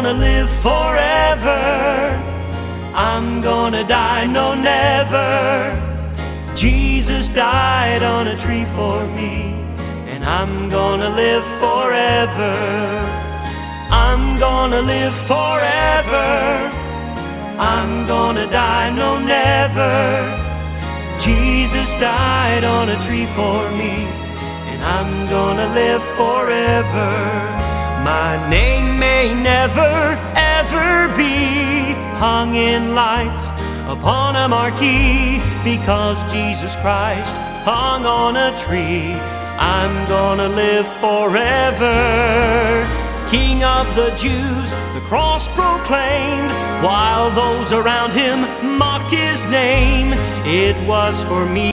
gonna live forever. I'm gonna die, no never. Jesus died on a tree for me, and I'm gonna live forever. I'm gonna live forever. I'm gonna die, no never. Jesus died on a tree for me, and I'm gonna live forever. My name may never ever be hung in lights upon a marquee, because Jesus Christ hung on a tree. I'm gonna live forever. King of the Jews, the cross proclaimed, while those around him mocked his name. It was for me